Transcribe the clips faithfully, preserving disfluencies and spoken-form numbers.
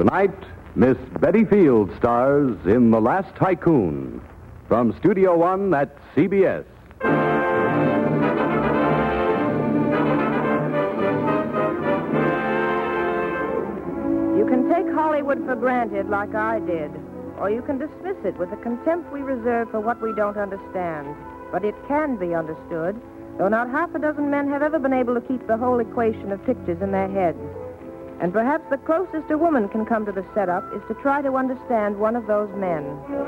Tonight, Miss Betty Field stars in The Last Tycoon from Studio One at C B S. You can take Hollywood for granted like I did, or you can dismiss it with the contempt we reserve for what we don't understand. But it can be understood, though not half a dozen men have ever been able to keep the whole equation of pictures in their heads. And perhaps the closest a woman can come to the setup is to try to understand one of those men.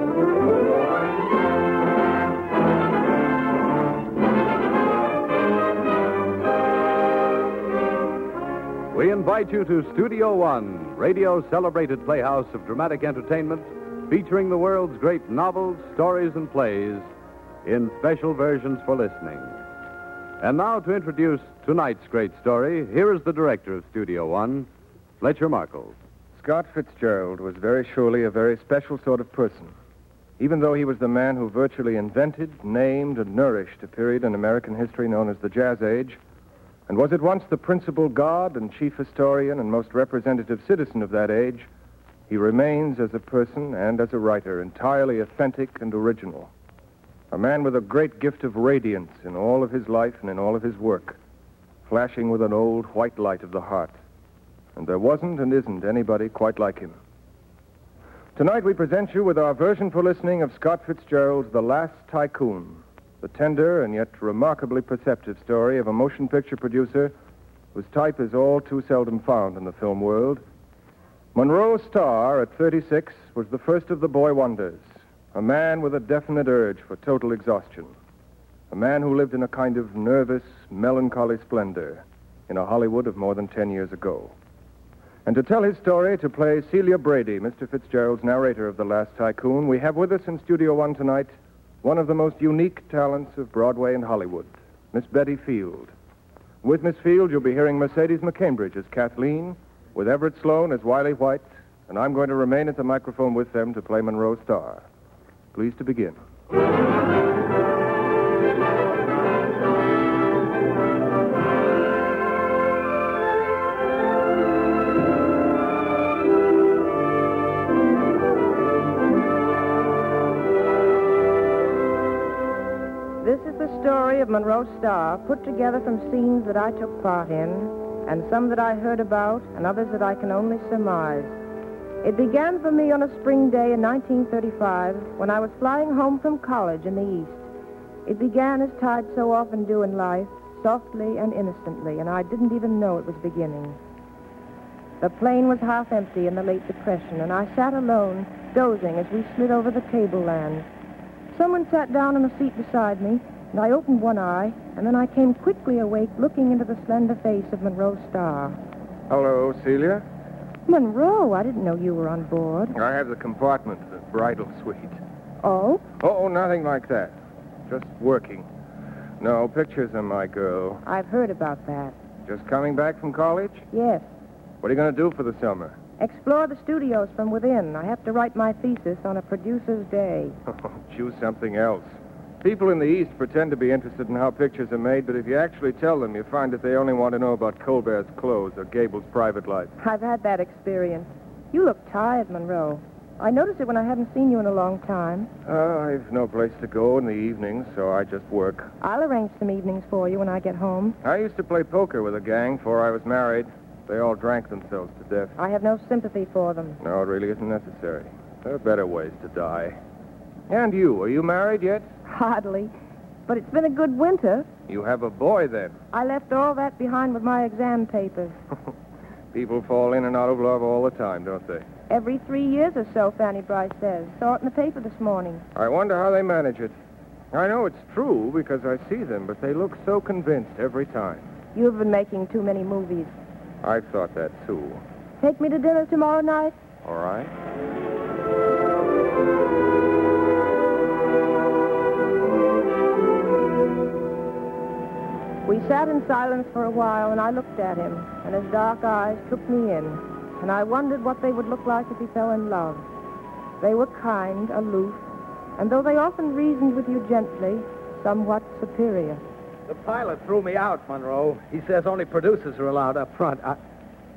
We invite you to Studio One, radio's celebrated playhouse of dramatic entertainment, featuring the world's great novels, stories, and plays in special versions for listening. And now to introduce tonight's great story, here is the director of Studio One, Fletcher Markle. Scott Fitzgerald was very surely a very special sort of person. Even though he was the man who virtually invented, named, and nourished a period in American history known as the Jazz Age, and was at once the principal god and chief historian and most representative citizen of that age, he remains as a person and as a writer entirely authentic and original. A man with a great gift of radiance in all of his life and in all of his work, flashing with an old white light of the heart. And there wasn't and isn't anybody quite like him. Tonight we present you with our version for listening of Scott Fitzgerald's The Last Tycoon, the tender and yet remarkably perceptive story of a motion picture producer whose type is all too seldom found in the film world. Monroe Starr, at thirty-six, was the first of the boy wonders, a man with a definite urge for total exhaustion, a man who lived in a kind of nervous, melancholy splendor in a Hollywood of more than ten years ago. And to tell his story, to play Celia Brady, Mister Fitzgerald's narrator of The Last Tycoon, we have with us in Studio One tonight one of the most unique talents of Broadway and Hollywood, Miss Betty Field. With Miss Field, you'll be hearing Mercedes McCambridge as Kathleen, with Everett Sloane as Wiley White, and I'm going to remain at the microphone with them to play Monroe Starr. Please to begin. This is the story of Monroe Starr, put together from scenes that I took part in, and some that I heard about, and others that I can only surmise. It began for me on a spring day in nineteen thirty-five, when I was flying home from college in the East. It began as tides so often do in life, softly and innocently, and I didn't even know it was beginning. The plane was half empty in the late Depression, and I sat alone, dozing as we slid over the tableland. Someone sat down on a seat beside me, and I opened one eye, and then I came quickly awake, looking into the slender face of Monroe Starr. Hello, Celia. Monroe, I didn't know you were on board. I have the compartment, the bridal suite. Oh? Oh, nothing like that. Just working. No, pictures are my girl. I've heard about that. Just coming back from college? Yes. What are you going to do for the summer? Explore the studios from within. I have to write my thesis on a producer's day. Oh, choose something else. People in the East pretend to be interested in how pictures are made, but if you actually tell them, you find that they only want to know about Colbert's clothes or Gable's private life. I've had that experience. You look tired, Monroe. I noticed it when I haven't seen you in a long time. Uh, I've no place to go in the evenings, so I just work. I'll arrange some evenings for you when I get home. I used to play poker with a gang before I was married. They all drank themselves to death. I have no sympathy for them. No, it really isn't necessary. There are better ways to die. And you, are you married yet? Hardly. But it's been a good winter. You have a boy, then. I left all that behind with my exam papers. People fall in and out of love all the time, don't they? Every three years or so, Fanny Bryce says. Saw it in the paper this morning. I wonder how they manage it. I know it's true because I see them, but they look so convinced every time. You've been making too many movies. I thought that, too. Take me to dinner tomorrow night? All right. We sat in silence for a while, and I looked at him, and his dark eyes took me in, and I wondered what they would look like if he fell in love. They were kind, aloof, and though they often reasoned with you gently, somewhat superior. The pilot threw me out, Monroe. He says only producers are allowed up front. I...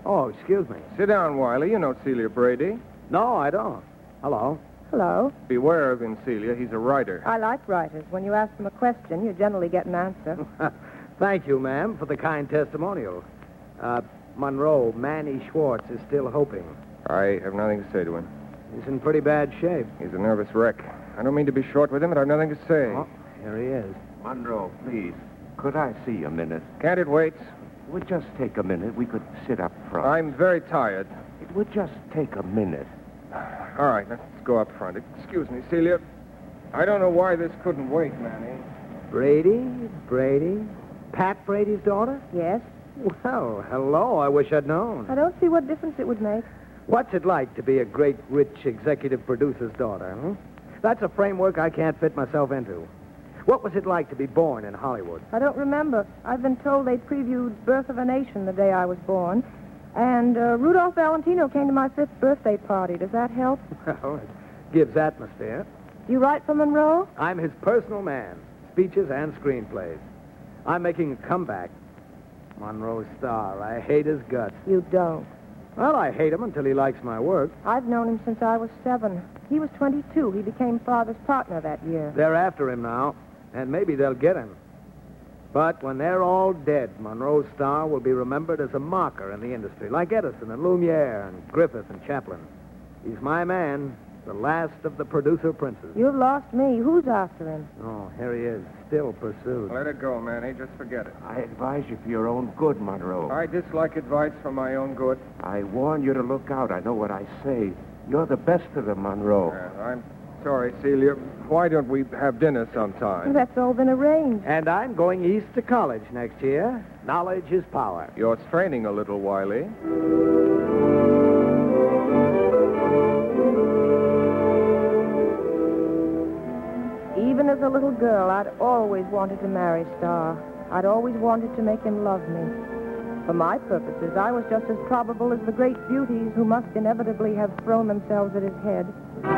Oh, excuse me. Sit down, Wiley. You know Celia Brady. No, I don't. Hello. Hello. Beware of him, Celia. He's a writer. I like writers. When you ask them a question, you generally get an answer. Thank you, ma'am, for the kind testimonial. Uh, Monroe, Manny Schwartz is still hoping. I have nothing to say to him. He's in pretty bad shape. He's a nervous wreck. I don't mean to be short with him, but I've nothing to say. Oh, here he is. Monroe, please. Could I see a minute? Can't it wait? It would just take a minute. We could sit up front. I'm very tired. It would just take a minute. All right, let's go up front. Excuse me, Celia. I don't know why this couldn't wait, Manny. Brady? Brady? Pat Brady's daughter? Yes? Well, hello. I wish I'd known. I don't see what difference it would make. What's it like to be a great, rich executive producer's daughter, hmm? That's a framework I can't fit myself into. What was it like to be born in Hollywood? I don't remember. I've been told they previewed Birth of a Nation the day I was born. And uh, Rudolph Valentino came to my fifth birthday party. Does that help? Well, it gives atmosphere. You write for Monroe? I'm his personal man. Speeches and screenplays. I'm making a comeback. Monroe Star. I hate his guts. You don't. Well, I hate him until he likes my work. I've known him since I was seven. He was twenty-two. He became Father's partner that year. They're after him now, and maybe they'll get him. But when they're all dead, Monroe Star will be remembered as a marker in the industry, like Edison and Lumiere and Griffith and Chaplin. He's my man, the last of the producer princes. You've lost me. Who's after him? Oh, here he is, still pursued. Let it go, Manny. Just forget it. I advise you for your own good, Monroe. I dislike advice for my own good. I warn you to look out. I know what I say. You're the best of them, Monroe. Uh, I'm sorry, Celia. Why don't we have dinner sometime? That's all been arranged. And I'm going east to college next year. Knowledge is power. You're straining a little, Wiley. Even as a little girl, I'd always wanted to marry Star. I'd always wanted to make him love me. For my purposes, I was just as probable as the great beauties who must inevitably have thrown themselves at his head.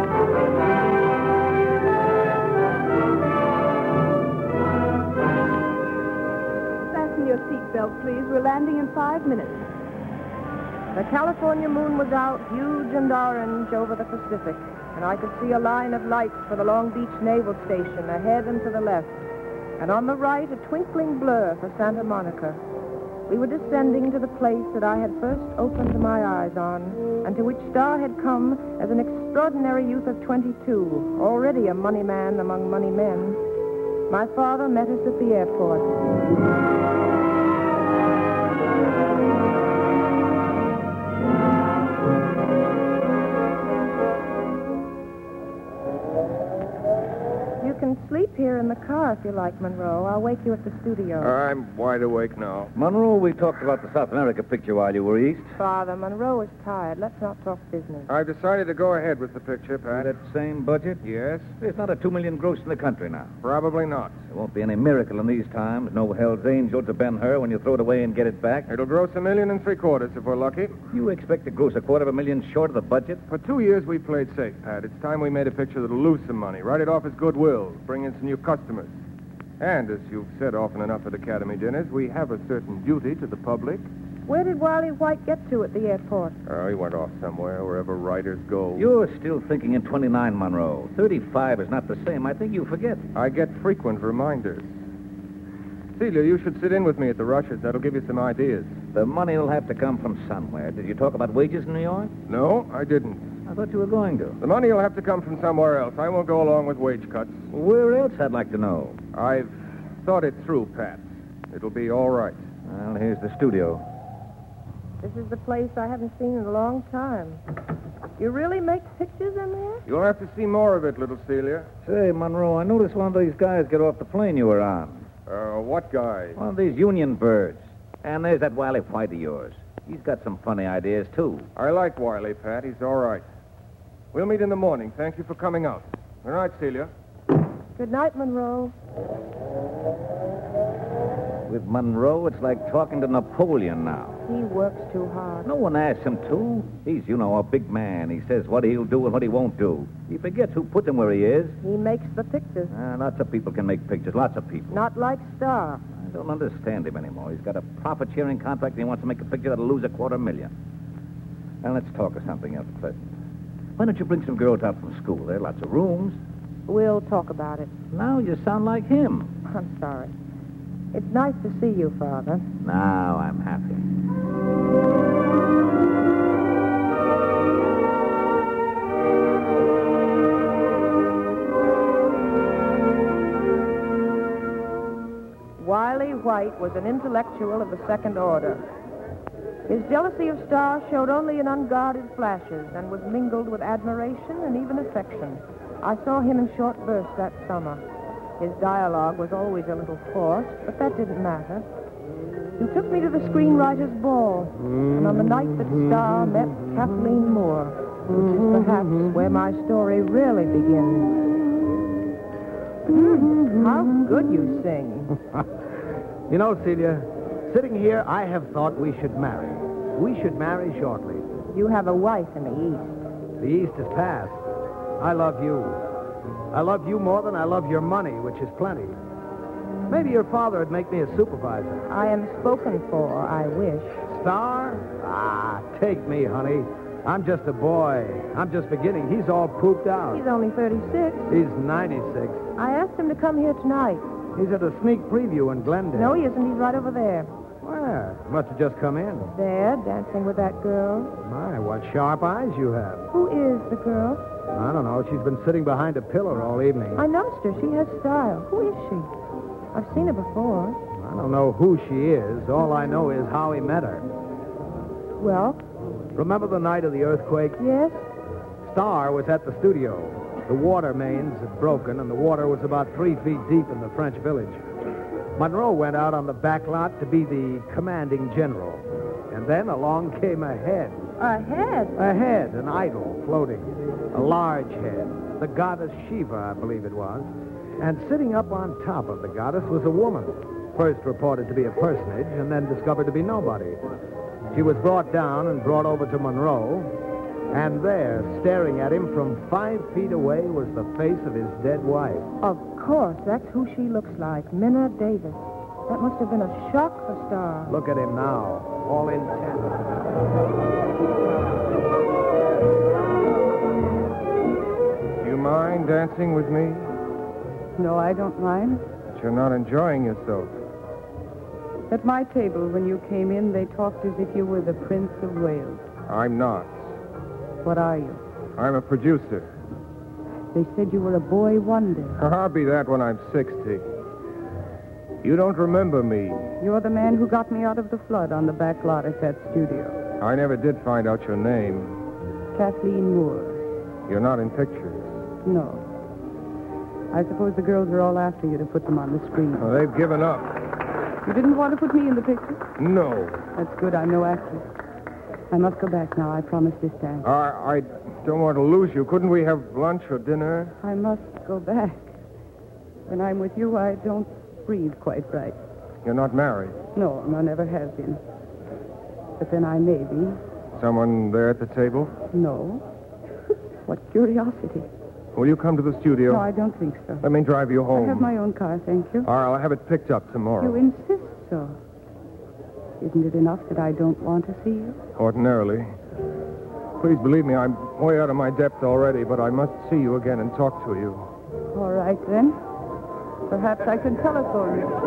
Fasten your seatbelt, please. We're landing in five minutes. The California moon was out, huge and orange, over the Pacific, and I could see a line of lights for the Long Beach Naval Station ahead and to the left, and on the right, a twinkling blur for Santa Monica. We were descending to the place that I had first opened my eyes on, and to which Star had come as an extraordinary youth of twenty-two, already a money man among money men. My father met us at the airport. You can sleep here in the car if you like, Monroe. I'll wake you at the studio. I'm wide awake now. Monroe, we talked about the South America picture while you were east. Father, Monroe is tired. Let's not talk business. I've decided to go ahead with the picture, Pat. That same budget? Yes? There's not a two million gross in the country now. Probably not. There won't be any miracle in these times. No Hell's Angel to Ben Hur when you throw it away and get it back. It'll gross a million and three quarters if we're lucky. You expect to gross a quarter of a million short of the budget? For two years, we played safe, Pat. It's time we made a picture that'll lose some money, write it off as goodwill, bring in some new customers. And, as you've said often enough at Academy dinners, we have a certain duty to the public. Where did Wiley White get to at the airport? Oh, he went off somewhere, wherever writers go. You're still thinking in twenty-nine, Monroe. thirty-five is not the same. I think you forget. I get frequent reminders. Celia, you should sit in with me at the Rushes. That'll give you some ideas. The money will have to come from somewhere. Did you talk about wages in New York? No, I didn't. I thought you were going to. The money will have to come from somewhere else. I won't go along with wage cuts. Where else, I'd like to know? I've thought it through, Pat. It'll be all right. Well, here's the studio. This is the place I haven't seen in a long time. You really make pictures in there? You'll have to see more of it, little Celia. Say, Monroe, I noticed one of these guys get off the plane you were on. Uh, what guy? One of these union birds. And there's that Wiley White of yours. He's got some funny ideas, too. I like Wiley, Pat. He's all right. We'll meet in the morning. Thank you for coming out. Good night, Celia. Good night, Monroe. With Monroe, it's like talking to Napoleon now. He works too hard. No one asks him to. He's, you know, a big man. He says what he'll do and what he won't do. He forgets who put him where he is. He makes the pictures. Uh, lots of people can make pictures. Lots of people. Not like Star. I don't understand him anymore. He's got a profit-sharing contract and he wants to make a picture that'll lose a quarter million. Now, let's talk of something else pleasant. Why don't you bring some girls out from school? There are lots of rooms. We'll talk about it. Now you sound like him. I'm sorry. It's nice to see you, Father. Now I'm happy. Wiley White was an intellectual of the second order. His jealousy of Starr showed only in unguarded flashes and was mingled with admiration and even affection. I saw him in short bursts that summer. His dialogue was always a little forced, but that didn't matter. He took me to the screenwriter's ball, and on the night that Starr met Kathleen Moore, which is perhaps where my story really begins. Mm, how good you sing. You know, Celia, sitting here, I have thought we should marry. We should marry shortly. You have a wife in the East. The East is past. I love you. I love you more than I love your money, which is plenty. Maybe your father would make me a supervisor. I am spoken for, I wish. Star? Ah, take me, honey. I'm just a boy. I'm just beginning. He's all pooped out. He's only thirty-six. He's ninety-six. I asked him to come here tonight. He's at a sneak preview in Glendale. No, he isn't. He's right over there. Where? Must have just come in. There, dancing with that girl. My, what sharp eyes you have. Who is the girl? I don't know. She's been sitting behind a pillar all evening. I noticed her. She has style. Who is she? I've seen her before. I don't know who she is. All I know is how he met her. Well? Remember the night of the earthquake? Yes. Starr was at the studio. The water mains had broken, and the water was about three feet deep in the French village. Monroe went out on the back lot to be the commanding general. And then along came a head. A head? A head, an idol floating. A large head. The goddess Shiva, I believe it was. And sitting up on top of the goddess was a woman. First reported to be a personage, and then discovered to be nobody. She was brought down and brought over to Monroe. And there, staring at him from five feet away, was the face of his dead wife. Of course, that's who she looks like, Minna Davis. That must have been a shock for Starr. Look at him now, all intent. Do you mind dancing with me? No, I don't mind. But you're not enjoying yourself. At my table, when you came in, they talked as if you were the Prince of Wales. I'm not. What are you? I'm a producer. They said you were a boy wonder. I'll be that when I'm sixty. You don't remember me. You're the man who got me out of the flood on the back lot at that studio. I never did find out your name. Kathleen Moore. You're not in pictures. No. I suppose the girls are all after you to put them on the screen. Well, they've given up. You didn't want to put me in the picture? No. That's good. I'm no actress. I must go back now. I promised this dance. I, I don't want to lose you. Couldn't we have lunch or dinner? I must go back. When I'm with you, I don't breathe quite right. You're not married? No, no, never have been. But then I may be. Someone there at the table? No. What curiosity. Will you come to the studio? No, I don't think so. Let me drive you home. I have my own car, thank you. All right, I'll have it picked up tomorrow. You insist so. Isn't it enough that I don't want to see you? Ordinarily. Please believe me, I'm way out of my depth already, but I must see you again and talk to you. All right, then. Perhaps I can telephone you.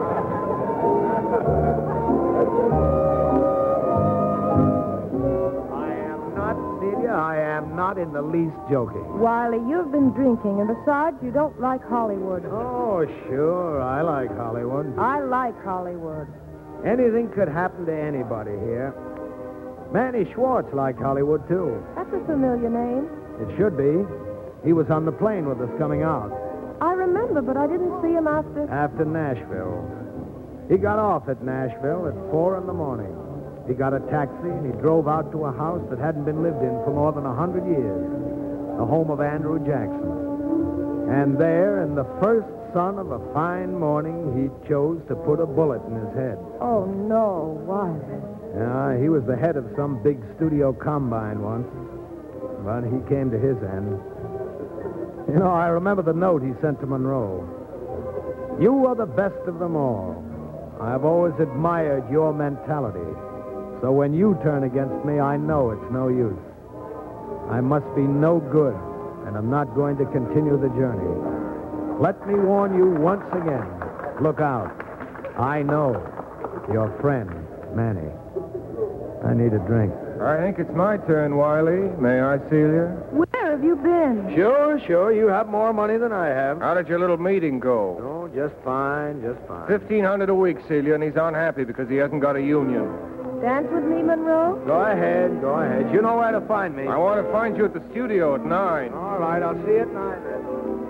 I am not, Celia, I am not in the least joking. Wiley, you've been drinking, and besides, you don't like Hollywood. Oh, sure, I like Hollywood. I like Hollywood. Anything could happen to anybody here. Manny Schwartz liked Hollywood, too. That's a familiar name. It should be. He was on the plane with us coming out. I remember, but I didn't see him after... After Nashville. He got off at Nashville at four in the morning. He got a taxi, and he drove out to a house that hadn't been lived in for more than a hundred years. The home of Andrew Jackson. And there, in the first sun of a fine morning, he chose to put a bullet in his head. Oh, no, Wiley. Yeah, he was the head of some big studio combine once. But he came to his end. You know, I remember the note he sent to Monroe. You are the best of them all. I've always admired your mentality. So when you turn against me, I know it's no use. I must be no good, and I'm not going to continue the journey. Let me warn you once again. Look out. I know your friend, Manny. I need a drink. I think it's my turn, Wiley. May I, Celia? Where have you been? Sure, sure. You have more money than I have. How did your little meeting go? Oh, just fine, just fine. Fifteen hundred a week, Celia, and he's unhappy because he hasn't got a union. Dance with me, Monroe? Go ahead, go ahead. You know where to find me. I want to find you at the studio at nine. All right, I'll see you at nine then.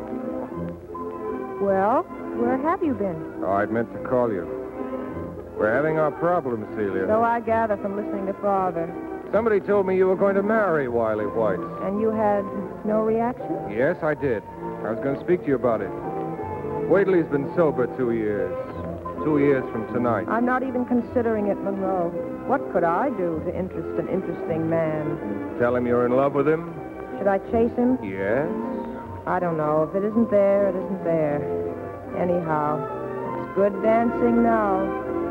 Well, where have you been? Oh, I'd meant to call you. We're having our problems, Celia. So I gather from listening to Father. Somebody told me you were going to marry Wiley White. And you had no reaction? Yes, I did. I was going to speak to you about it. Wait till he's been sober two years. Two years from tonight. I'm not even considering it, Monroe. What could I do to interest an interesting man? Tell him you're in love with him? Should I chase him? Yes. I don't know. If it isn't there, it isn't there. Anyhow, it's good dancing now.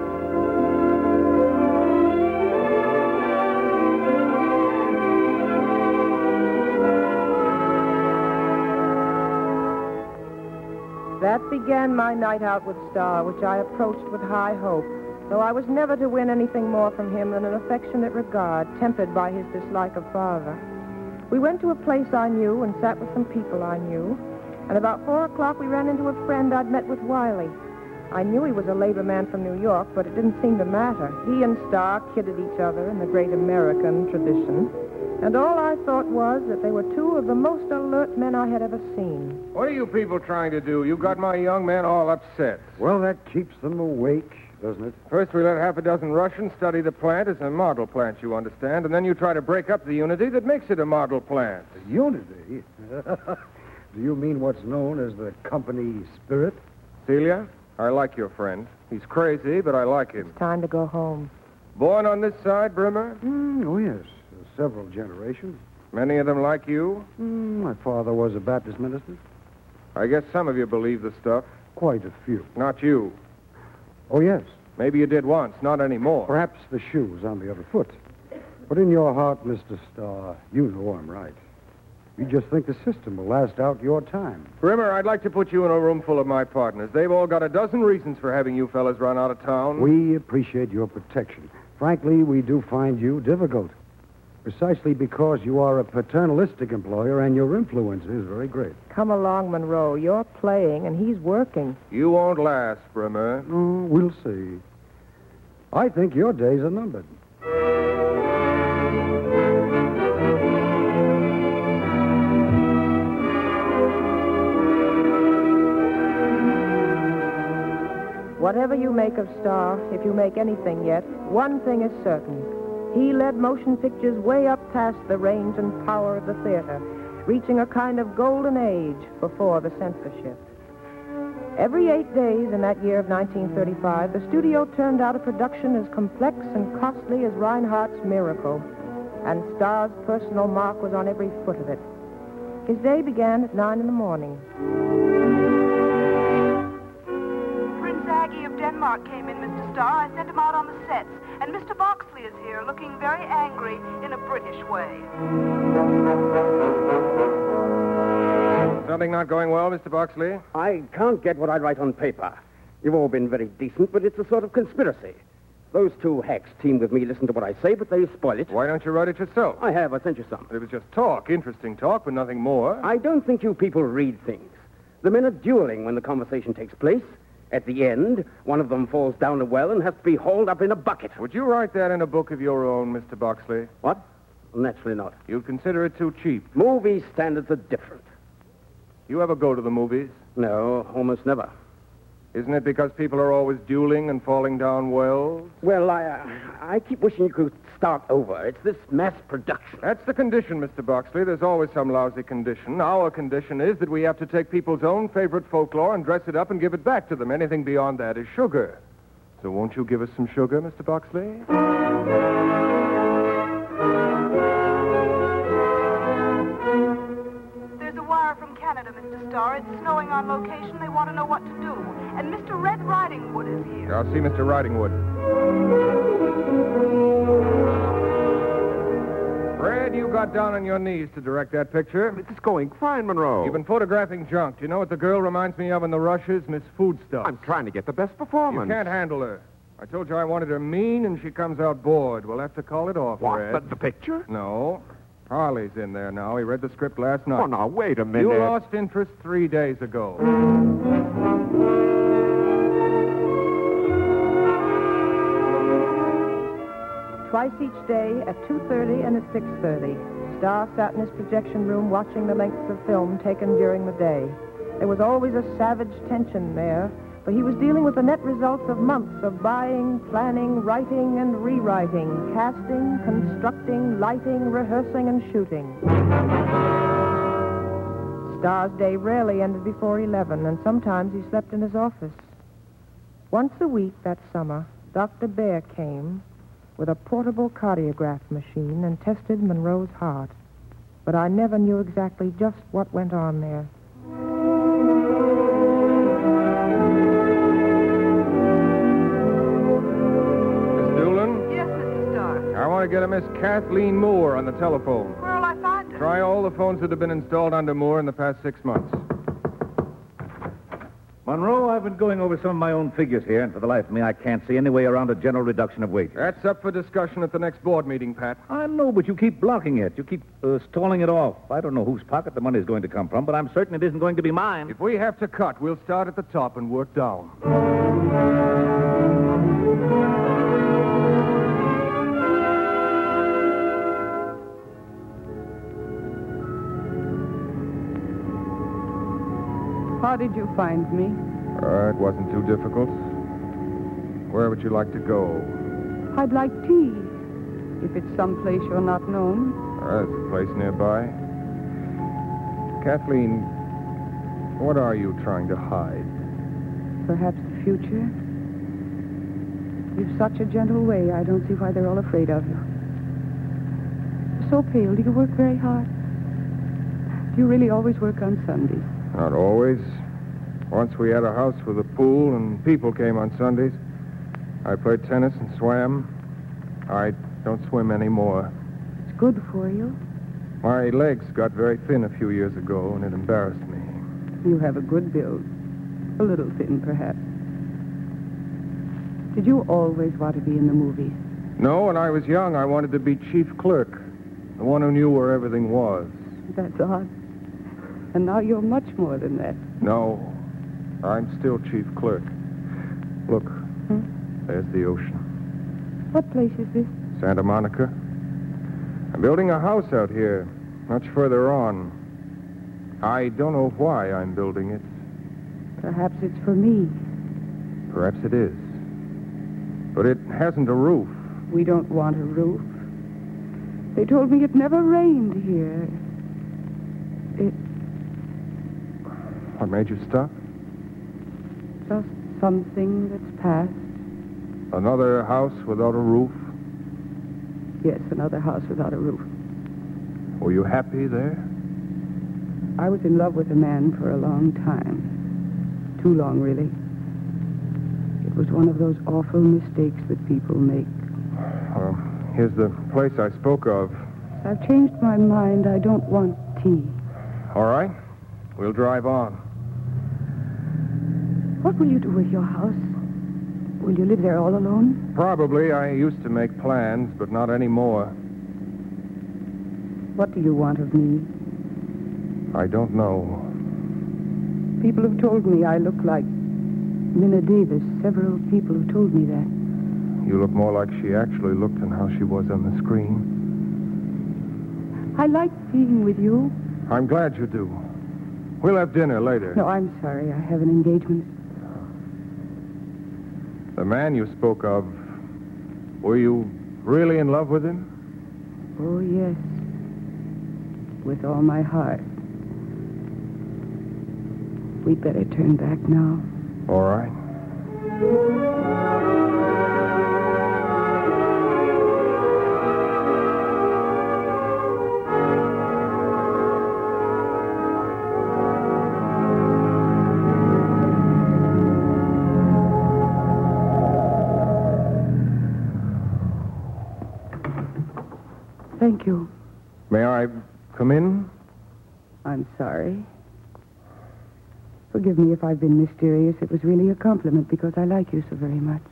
That began my night out with Starr, which I approached with high hope, though I was never to win anything more from him than an affectionate regard, tempered by his dislike of Father. We went to a place I knew and sat with some people I knew, and about four o'clock we ran into a friend I'd met with Wiley. I knew he was a labor man from New York, but it didn't seem to matter. He and Starr kidded each other in the great American tradition, and all I thought was that they were two of the most alert men I had ever seen. What are you people trying to do? You got my young man all upset. Well, that keeps them awake, doesn't it? First, we let half a dozen Russians study the plant as a model plant, you understand, and then you try to break up the unity that makes it a model plant. The unity? Do you mean what's known as the company spirit? Celia, I like your friend. He's crazy, but I like him. It's time to go home. Born on this side, Brimmer? Mm, oh, yes. Several generations. Many of them like you? Mm, my father was a Baptist minister. I guess some of you believe the stuff. Quite a few. Not you. Oh, yes. Maybe you did once, not anymore. Perhaps the shoe was on the other foot. But in your heart, Mister Starr, you know I'm right. You just think the system will last out your time. Brimmer, I'd like to put you in a room full of my partners. They've all got a dozen reasons for having you fellas run out of town. We appreciate your protection. Frankly, we do find you difficult. Precisely because you are a paternalistic employer and your influence is very great. Come along, Monroe. You're playing and he's working. You won't last, Brimmer. Oh, we'll see. I think your days are numbered. Whatever you make of Starr, if you make anything yet, one thing is certain. He led motion pictures way up past the range and power of the theater, reaching a kind of golden age before the censorship. Every eight days in that year of nineteen thirty-five, the studio turned out a production as complex and costly as Reinhardt's Miracle, and Starr's personal mark was on every foot of it. His day began at nine in the morning. Prince Aggie of Denmark came in, Mister Starr. I sent him out on the sets. And Mister Boxley is here, looking very angry in a British way. Something not going well, Mister Boxley? I can't get what I write on paper. You've all been very decent, but it's a sort of conspiracy. Those two hacks team with me, listen to what I say, but they spoil it. Why don't you write it yourself? I have. I sent you some. It was just talk, interesting talk, but nothing more. I don't think you people read things. The men are dueling when the conversation takes place. At the end, one of them falls down a well and has to be hauled up in a bucket. Would you write that in a book of your own, Mister Boxley? What? Well, naturally not. You'd consider it too cheap. Movie standards are different. You ever go to the movies? No, almost never. Isn't it because people are always dueling and falling down wells? Well, I, uh, I keep wishing you could start over. It's this mass production. That's the condition, Mister Boxley. There's always some lousy condition. Our condition is that we have to take people's own favorite folklore and dress it up and give it back to them. Anything beyond that is sugar. So won't you give us some sugar, Mister Boxley? There's a wire from Canada, Mister Starr. It's snowing on on location. They want to know what to do. And Mister Red Riding Hood is here. I'll see Mister Ridingwood. Fred, you got down on your knees to direct that picture. It's going fine, Monroe. You've been photographing junk. Do you know what the girl reminds me of in the rushes? Miss Foodstuff. I'm trying to get the best You performance. can't handle her. I told you I wanted her mean, and she comes out bored. We'll have to call it off, What? Fred. The, the picture? No. Harley's in there now. He read the script last night. Oh, now, wait a minute. You lost interest three days ago. Twice each day, at two thirty and at six thirty, Starr sat in his projection room watching the lengths of film taken during the day. There was always a savage tension there, for he was dealing with the net results of months of buying, planning, writing, and rewriting, casting, constructing, lighting, rehearsing, and shooting. Starr's day rarely ended before eleven, and sometimes he slept in his office. Once a week that summer, Doctor Bear came with a portable cardiograph machine and tested Monroe's heart. But I never knew exactly just what went on there. Miss Doolin? Yes, Mister Starr. I want to get a Miss Kathleen Moore on the telephone. Where'll I find her? Try all the phones that have been installed under Moore in the past six months. Monroe, I've been going over some of my own figures here, and for the life of me, I can't see any way around a general reduction of wages. That's up for discussion at the next board meeting, Pat. I know, but you keep blocking it. You keep uh, stalling it off. I don't know whose pocket the money's going to come from, but I'm certain it isn't going to be mine. If we have to cut, we'll start at the top and work down. How did you find me? Uh, it wasn't too difficult. Where would you like to go? I'd like tea. If it's someplace you're not known. Uh, there's a place nearby. Kathleen, what are you trying to hide? Perhaps the future. You've such a gentle way, I don't see why they're all afraid of you. You're so pale. Do you work very hard? Do you really always work on Sundays? Not always. Once we had a house with a pool and people came on Sundays. I played tennis and swam. I don't swim anymore. It's good for you. My legs got very thin a few years ago, and it embarrassed me. You have a good build. A little thin, perhaps. Did you always want to be in the movies? No, when I was young, I wanted to be chief clerk, the one who knew where everything was. That's odd. And now you're much more than that. No, I'm still chief clerk. Look, Hmm? there's the ocean. What place is this? Santa Monica. I'm building a house out here, much further on. I don't know why I'm building it. Perhaps it's for me. Perhaps it is. But it hasn't a roof. We don't want a roof. They told me it never rained here. It What made you stop? just something that's past. Another house without a roof? Yes, another house without a roof. Were you happy there? I was in love with a man for a long time. Too long, really. It was one of those awful mistakes that people make. Well, here's the place I spoke of. I've changed my mind. I don't want tea. All right. We'll drive on. What will you do with your house? Will you live there all alone? Probably. I used to make plans, but not anymore. What do you want of me? I don't know. People have told me I look like Minna Davis. Several people have told me that. You look more like she actually looked than how she was on the screen. I like being with you. I'm glad you do. We'll have dinner later. No, I'm sorry. I have an engagement. The man you spoke of, were you really in love with him? Oh, yes. With all my heart. We'd better turn back now. All right. Thank you. May I come in? I'm sorry. Forgive me if I've been mysterious. It was really a compliment because I like you so very much.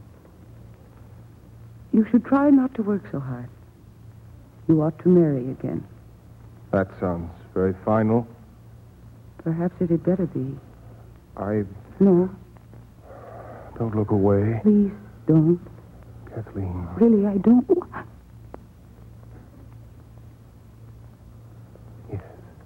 You should try not to work so hard. You ought to marry again. That sounds very final. Perhaps it had better be. I... No. Don't look away. Please, don't. Kathleen. Really, I don't... Yes.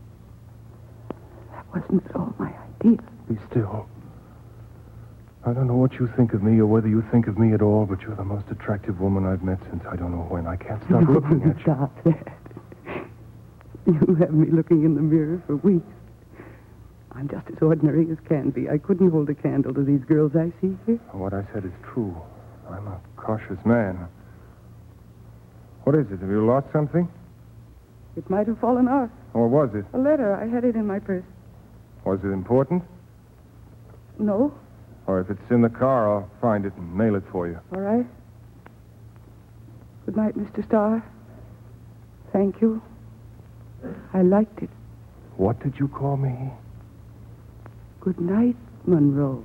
That wasn't at all my idea. Be still. I don't know what you think of me or whether you think of me at all, but you're the most attractive woman I've met since I don't know when. I can't stop looking at you. Stop that. You have me looking in the mirror for weeks. I'm just as ordinary as can be. I couldn't hold a candle to these girls I see here. What I said is true. I'm a cautious man. What is it? Have you lost something? It might have fallen off. Or was it? A letter. I had it in my purse. Was it important? No. Or if it's in the car, I'll find it and mail it for you. All right. Good night, Mister Starr. Thank you. I liked it. What did you call me? Good night, Monroe.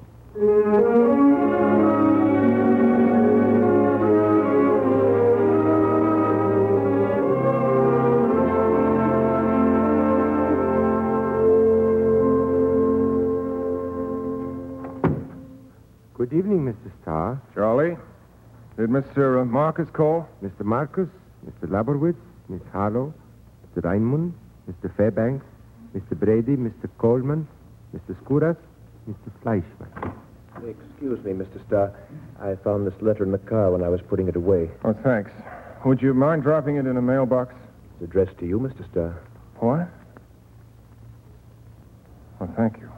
Good evening, Mister Starr. Charlie? Did Mister Marcus call? Mister Marcus, Mister Laborwitz, Miss Harlow, Mister Raimund, Mister Fairbanks, Mister Brady, Mister Coleman, Mister Skouras, Mister Fleischmann. Excuse me, Mister Starr. I found this letter in the car when I was putting it away. Oh, thanks. Would you mind dropping it in a mailbox? It's addressed to you, Mister Starr. What? Oh, thank you.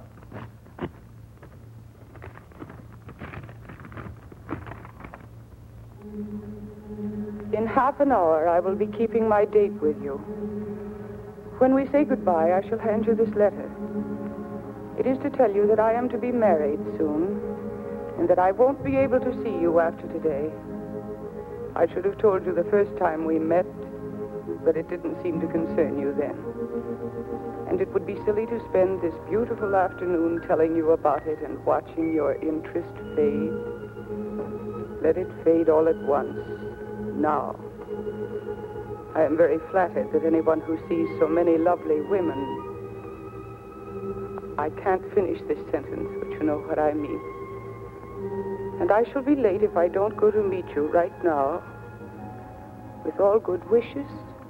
In half an hour, I will be keeping my date with you. When we say goodbye, I shall hand you this letter. It is to tell you that I am to be married soon, and that I won't be able to see you after today. I should have told you the first time we met, but it didn't seem to concern you then. And it would be silly to spend this beautiful afternoon telling you about it and watching your interest fade. Let it fade all at once. Now. I am very flattered that anyone who sees so many lovely women... I can't finish this sentence, but you know what I mean. And I shall be late if I don't go to meet you right now. With all good wishes,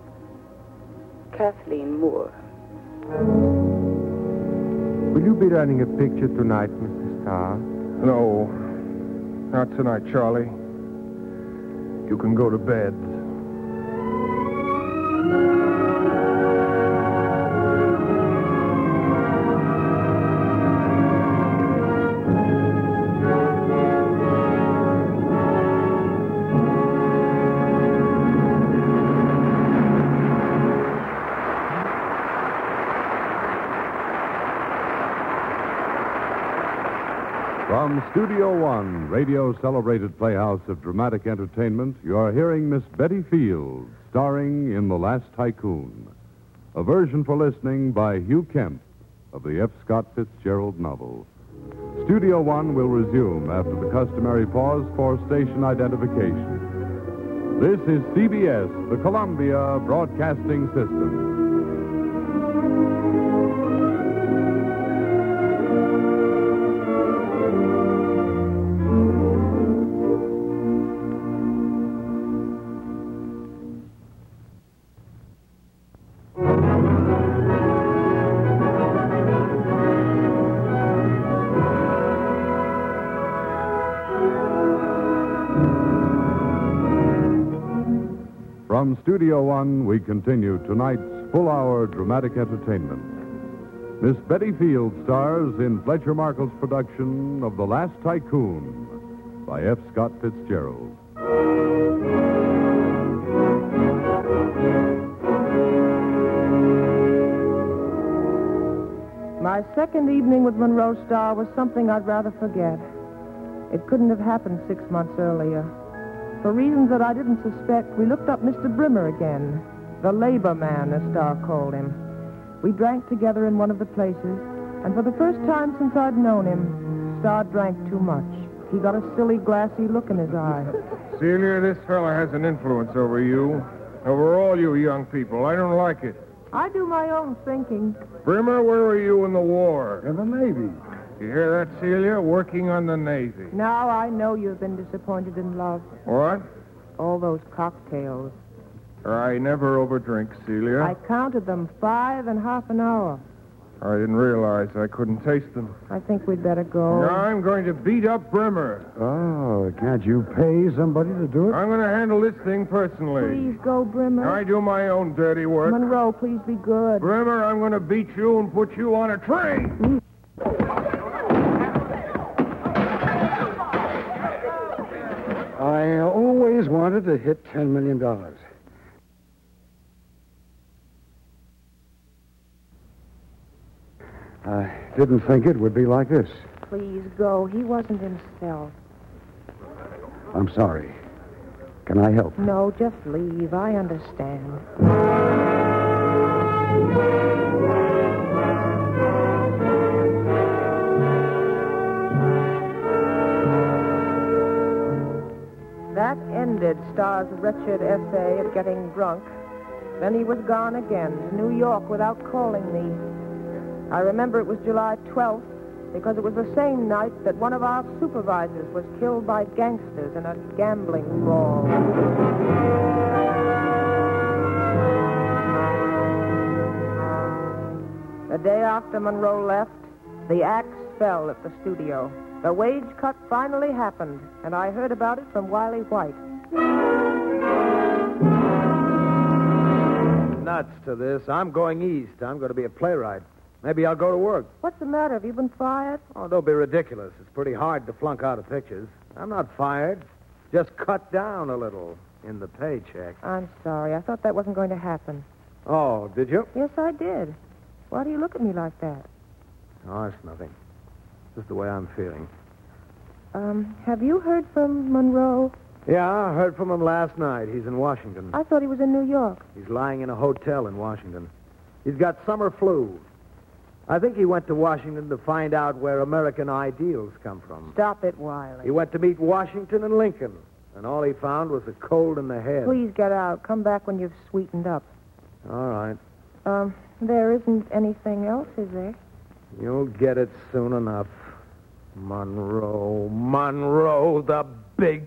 Kathleen Moore. Will you be running a picture tonight, Mister Starr? No. Not tonight, Charlie. You can go to bed. From Studio One, radio's celebrated playhouse of dramatic entertainment, you are hearing Miss Betty Fields, starring in The Last Tycoon, a version for listening by Hugh Kemp of the F. Scott Fitzgerald novel. Studio One will resume after the customary pause for station identification. This is C B S, the Columbia Broadcasting System. From Studio One, we continue tonight's full-hour dramatic entertainment. Miss Betty Fields stars in Fletcher Markle's production of The Last Tycoon by F. Scott Fitzgerald. My second evening with Monroe Starr was something I'd rather forget. It couldn't have happened six months earlier. For reasons that I didn't suspect, we looked up Mister Brimmer again. The labor man, as Starr called him. We drank together in one of the places, and for the first time since I'd known him, Starr drank too much. He got a silly, glassy look in his eye. Celia, this fella has an influence over you, over all you young people. I don't like it. I do my own thinking. Brimmer, where were you in the war? In the Navy. You hear that, Celia? Working on the Navy. Now I know you've been disappointed in love. What? All those cocktails. I never overdrink, Celia. I counted them, five and half an hour. I didn't realize I couldn't taste them. I think we'd better go. Now I'm going to beat up Brimmer. Oh, can't you pay somebody to do it? I'm going to handle this thing personally. Please go, Brimmer. I do my own dirty work. Monroe, please be good. Brimmer, I'm going to beat you and put you on a train. I always wanted to hit ten million dollars. I didn't think it would be like this. Please go. He wasn't himself. I'm sorry. Can I help? No, just leave. I understand. That ended Starr's wretched essay at getting drunk. Then he was gone again to New York without calling me. I remember it was July twelfth because it was the same night that one of our supervisors was killed by gangsters in a gambling brawl. The day after Monroe left, the axe fell at the studio. The wage cut finally happened, and I heard about it from Wiley White. Nuts to this. I'm going east. I'm going to be a playwright. Maybe I'll go to work. What's the matter? Have you been fired? Oh, don't be ridiculous. It's pretty hard to flunk out of pictures. I'm not fired. Just cut down a little in the paycheck. I'm sorry. I thought that wasn't going to happen. Oh, did you? Yes, I did. Why do you look at me like that? Oh, it's nothing. Just the way I'm feeling. Um, have you heard from Monroe? Yeah, I heard from him last night. He's in Washington. I thought he was in New York. He's lying in a hotel in Washington. He's got summer flu. I think he went to Washington to find out where American ideals come from. Stop it, Wiley. He went to meet Washington and Lincoln, and all he found was a cold in the head. Please get out. Come back when you've sweetened up. All right. Um, there isn't anything else, is there? You'll get it soon enough. Monroe, Monroe, the big...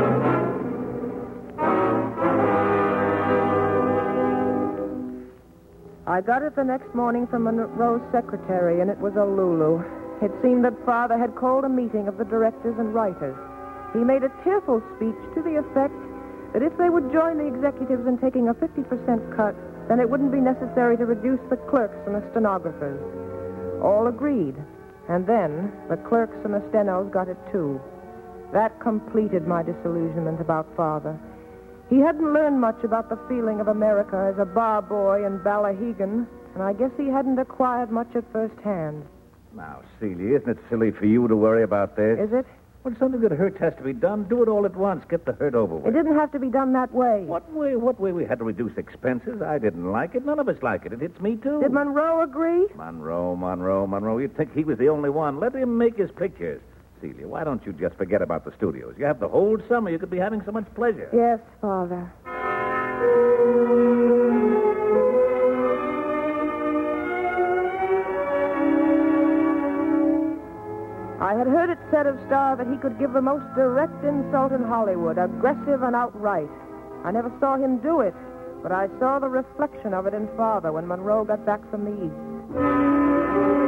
I got it the next morning from Monroe's secretary, and it was a Lulu. It seemed that Father had called a meeting of the directors and writers. He made a tearful speech to the effect that if they would join the executives in taking a fifty percent cut, then it wouldn't be necessary to reduce the clerks and the stenographers. All agreed. And then the clerks and the stenos got it, too. That completed my disillusionment about Father. He hadn't learned much about the feeling of America as a bar boy in Balahegan, and I guess he hadn't acquired much at first hand. Now, Celia, isn't it silly for you to worry about this? Is it? When something that hurts has to be done, do it all at once. Get the hurt over with. It didn't have to be done that way. What way? What way we had to reduce expenses? I didn't like it. None of us like it. It hits me, too. Did Monroe agree? Monroe, Monroe, Monroe. You'd think he was the only one. Let him make his pictures. Celia, why don't you just forget about the studios? You have the whole summer. You could be having so much pleasure. Yes, Father. I had heard it said of Starr that he could give the most direct insult in Hollywood, aggressive and outright. I never saw him do it, but I saw the reflection of it in Father when Monroe got back from the East.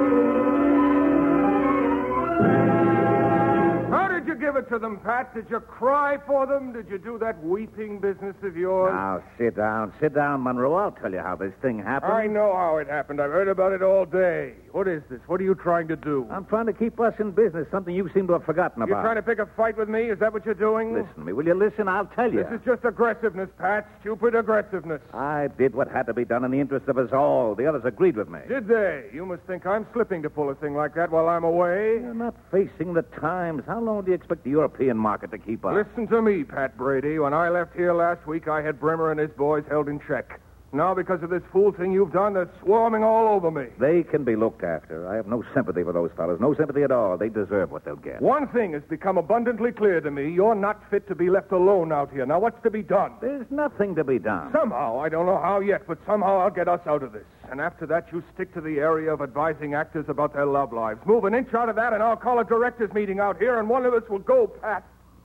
How did you give it to them, Pat? Did you cry for them? Did you do that weeping business of yours? Now, sit down. Sit down, Monroe. I'll tell you how this thing happened. I know how it happened. I've heard about it all day. What is this? What are you trying to do? I'm trying to keep us in business, something you seem to have forgotten about. You're trying to pick a fight with me? Is that what you're doing? Listen to me. Will you listen? I'll tell you. This is just aggressiveness, Pat. Stupid aggressiveness. I did what had to be done in the interest of us all. The others agreed with me. Did they? You must think I'm slipping to pull a thing like that while I'm away. You're not facing the times. How long do you expect the European market to keep up? Listen to me, Pat Brady. When I left here last week, I had Brimmer and his boys held in check. Now, because of this fool thing you've done, they're swarming all over me. They can be looked after. I have no sympathy for those fellas. No sympathy at all. They deserve what they'll get. One thing has become abundantly clear to me. You're not fit to be left alone out here. Now, what's to be done? There's nothing to be done. Somehow, I don't know how yet, but somehow I'll get us out of this. And after that, you stick to the area of advising actors about their love lives. Move an inch out of that, and I'll call a directors' meeting out here, and one of us will go, Pat.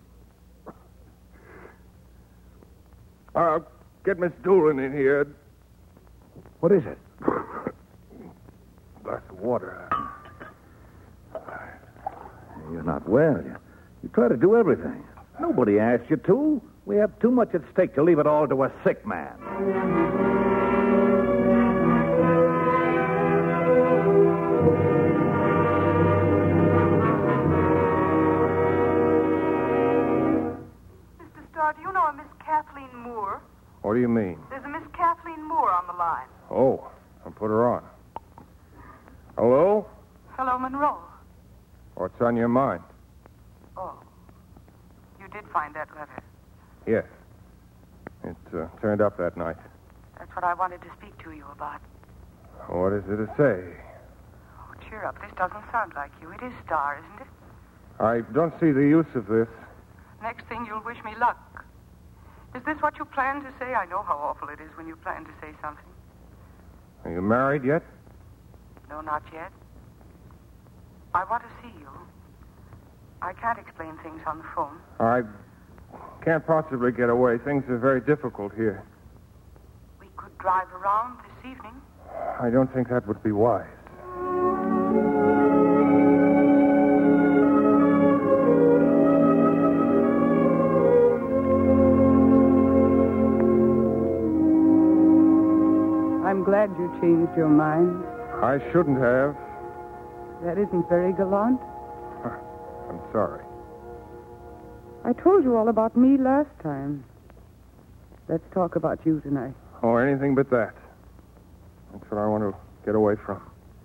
I'll get Miss Doolin in here. What is it? Glass of water. You're not well. You, you try to do everything. Nobody asked you to. We have too much at stake to leave it all to a sick man. Mister Starr, do you know a Miss Kathleen Moore? What do you mean? There's a Miss Kathleen Moore on the line. Oh, I'll put her on. Hello? Hello, Monroe. What's on your mind? Oh, you did find that letter. Yes. It uh, turned up that night. That's what I wanted to speak to you about. What is it to say? Oh, cheer up. This doesn't sound like you. It is Starr, isn't it? I don't see the use of this. Next thing, you'll wish me luck. Is this what you plan to say? I know how awful it is when you plan to say something. Are you married yet? No, not yet. I want to see you. I can't explain things on the phone. I can't possibly get away. Things are very difficult here. We could drive around this evening. I don't think that would be wise. I'm glad you changed your mind. I shouldn't have. That isn't very gallant. I'm sorry. I told you all about me last time. Let's talk about you tonight. Oh, anything but that. That's what I want to get away from.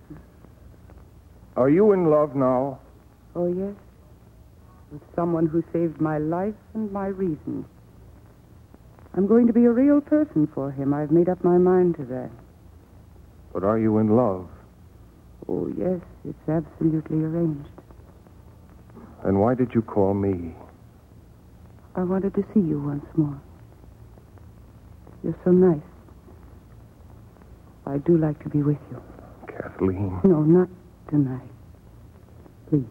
Are you in love now? Oh, yes. With someone who saved my life and my reason. I'm going to be a real person for him. I've made up my mind to that. But are you in love? Oh, yes. It's absolutely arranged. Then why did you call me? I wanted to see you once more. You're so nice. I do like to be with you. Kathleen. No, not tonight. Please.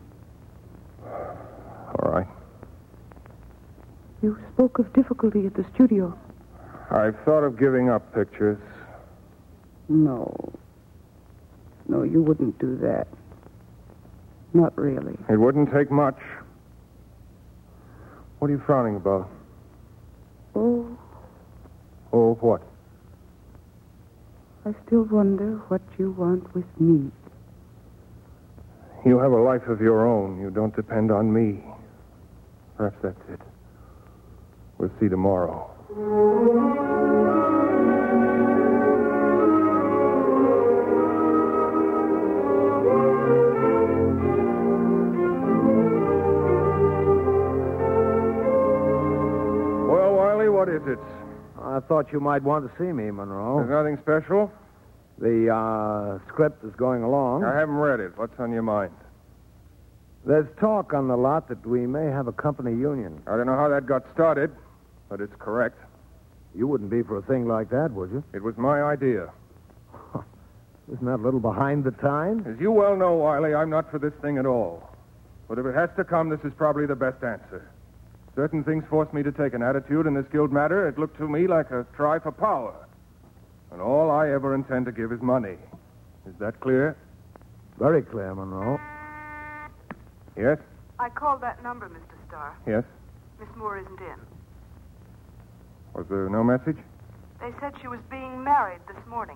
All right. You spoke of difficulty at the studio. I've thought of giving up pictures. No. No, you wouldn't do that. Not really. It wouldn't take much. What are you frowning about? Oh, Oh, what? I still wonder what you want with me. You have a life of your own. You don't depend on me. Perhaps that's it. We'll see tomorrow. Well, Wiley, what is it? I thought you might want to see me, Monroe. There's nothing special? The uh, script is going along. I haven't read it. What's on your mind? There's talk on the lot that we may have a company union. I don't know how that got started, but it's correct. You wouldn't be for a thing like that, would you? It was my idea. Isn't that a little behind the times? As you well know, Wiley, I'm not for this thing at all. But if it has to come, this is probably the best answer. Certain things forced me to take an attitude in this guild matter. It looked to me like a try for power. And all I ever intend to give is money. Is that clear? Very clear, Monroe. Yes? I called that number, Mister Starr. Yes? Miss Moore isn't in. Was there no message? They said she was being married this morning.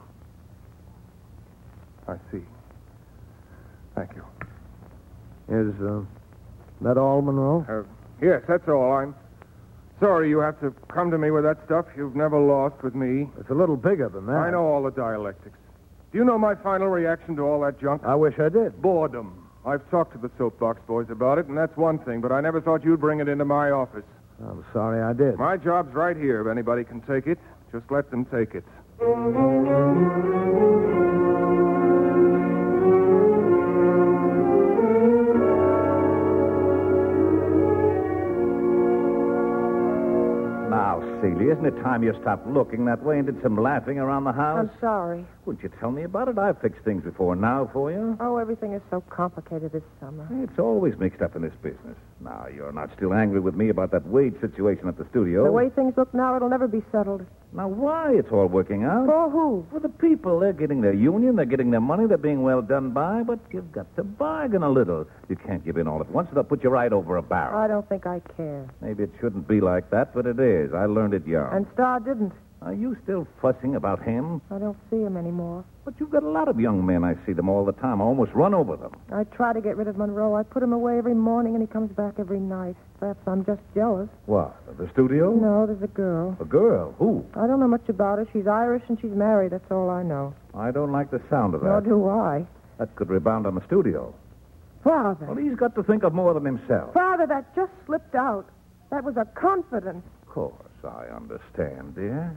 I see. Thank you. Is uh, that all, Monroe? Uh, yes, that's all. I'm sorry you have to come to me with that stuff. You've never lost with me. It's a little bigger than that. I know all the dialectics. Do you know my final reaction to all that junk? I wish I did. Boredom. I've talked to the soapbox boys about it, and that's one thing, but I never thought you'd bring it into my office. I'm sorry I did. My job's right here. If anybody can take it, just let them take it. Now, Celia, isn't it time you stopped looking that way and did some laughing around the house? I'm sorry. Wouldn't you tell me about it? I've fixed things before now for you. Oh, everything is so complicated this summer. It's always mixed up in this business. Now, you're not still angry with me about that wage situation at the studio. The way things look now, it'll never be settled. Now, why? It's all working out. For who? For the people. They're getting their union, they're getting their money, they're being well done by, but you've got to bargain a little. You can't give in all at once, or they'll put you right over a barrel. I don't think I care. Maybe it shouldn't be like that, but it is. I learned it young. And Star didn't. Are you still fussing about him? I don't see him anymore. But you've got a lot of young men. I see them all the time. I almost run over them. I try to get rid of Monroe. I put him away every morning, and he comes back every night. Perhaps I'm just jealous. What? At the studio? No, there's a girl. A girl? Who? I don't know much about her. She's Irish, and she's married. That's all I know. I don't like the sound of that. Nor do I. That could rebound on the studio. Father. Well, he's got to think of more than himself. Father, that just slipped out. That was a confidence. Of course, I understand, dear.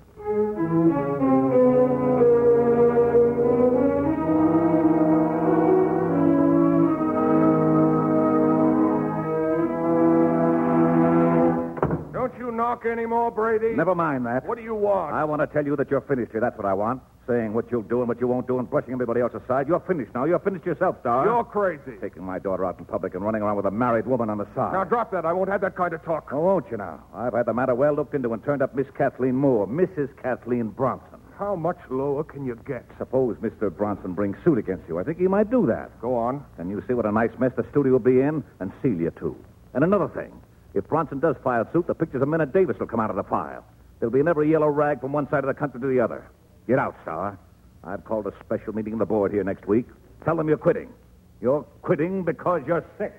Don't you knock anymore, Brady? Never mind that. What do you want? I want to tell you that you're finished here. That's what I want. Saying what you'll do and what you won't do and brushing everybody else aside. You're finished now. You're finished yourself, Star. You're crazy. Taking my daughter out in public and running around with a married woman on the side. Now, drop that. I won't have that kind of talk. Oh, won't you now? I've had the matter well looked into and turned up Miss Kathleen Moore, Missus Kathleen Bronson. How much lower can you get? Suppose Mister Bronson brings suit against you. I think he might do that. Go on. And you see what a nice mess the studio will be in, and Celia, too. And another thing. If Bronson does file suit, the pictures of Minna Davis will come out of the file. There'll be another yellow rag from one side of the country to the other. Get out, Star. I've called a special meeting of the board here next week. Tell them you're quitting. You're quitting because you're sick.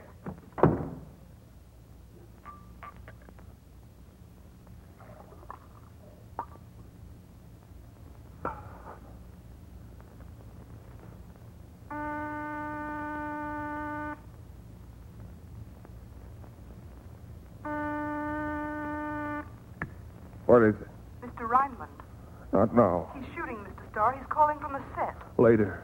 What is it? Mister Reinmund. Not now. He's shooting, Mister Starr. He's calling from the set. Later.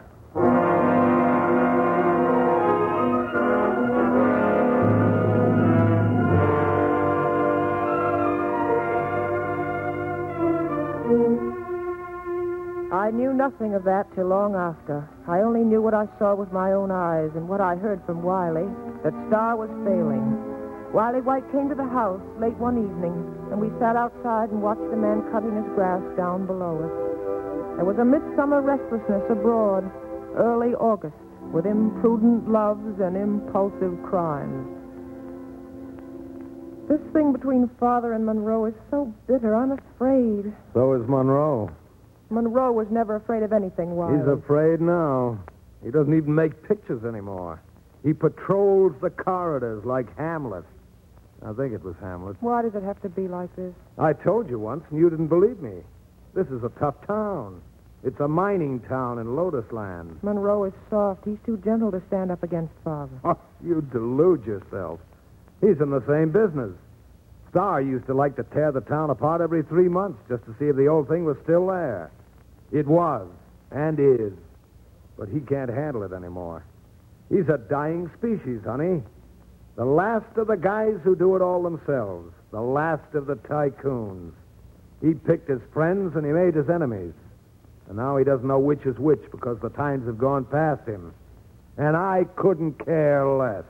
I knew nothing of that till long after. I only knew what I saw with my own eyes and what I heard from Wiley, that Star was failing. Wiley White came to the house late one evening, and we sat outside and watched the man cutting his grass down below us. There was a midsummer restlessness abroad, early August, with imprudent loves and impulsive crimes. This thing between Father and Monroe is so bitter, I'm afraid. So is Monroe. Monroe was never afraid of anything, Wiley. He's afraid now. He doesn't even make pictures anymore. He patrols the corridors like Hamlet. I think it was Hamlet. Why does it have to be like this? I told you once, and you didn't believe me. This is a tough town. It's a mining town in Lotus Land. Monroe is soft. He's too gentle to stand up against Father. Oh, you delude yourself. He's in the same business. Star used to like to tear the town apart every three months just to see if the old thing was still there. It was, and is. But he can't handle it anymore. He's a dying species, honey. The last of the guys who do it all themselves. The last of the tycoons. He picked his friends and he made his enemies. And now he doesn't know which is which because the times have gone past him. And I couldn't care less.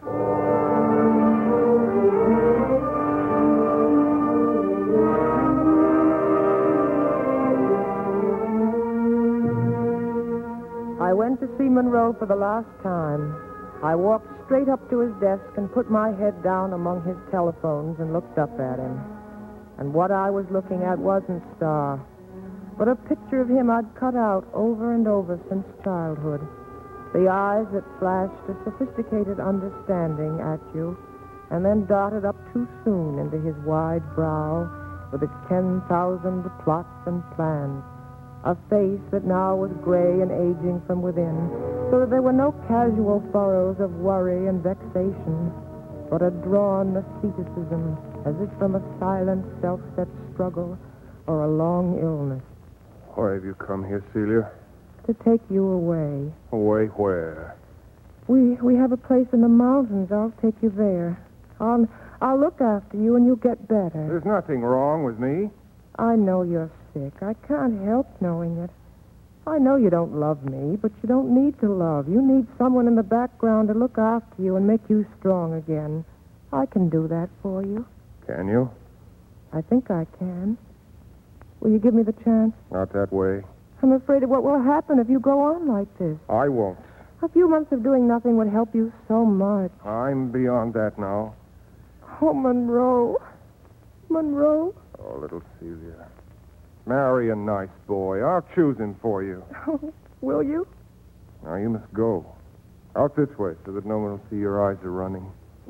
I went to see Monroe for the last time. I walked straight up to his desk and put my head down among his telephones and looked up at him. And what I was looking at wasn't Star, but a picture of him I'd cut out over and over since childhood. The eyes that flashed a sophisticated understanding at you and then darted up too soon into his wide brow with its ten thousand plots and plans. A face that now was gray and aging from within, so that there were no casual furrows of worry and vexation, but a drawn asceticism, as if from a silent, self-set struggle or a long illness. Why have you come here, Celia? To take you away. Away where? We we have a place in the mountains. I'll take you there. I'll, I'll look after you and you'll get better. There's nothing wrong with me. I know you're sick. I can't help knowing it. I know you don't love me, but you don't need to love. You need someone in the background to look after you and make you strong again. I can do that for you. Can you? I think I can. Will you give me the chance? Not that way. I'm afraid of what will happen if you go on like this. I won't. A few months of doing nothing would help you so much. I'm beyond that now. Oh, Monroe. Monroe. Oh, little Celia. Marry a nice boy. I'll choose him for you. Oh, will you? Now, you must go. Out this way so that no one will see your eyes are running.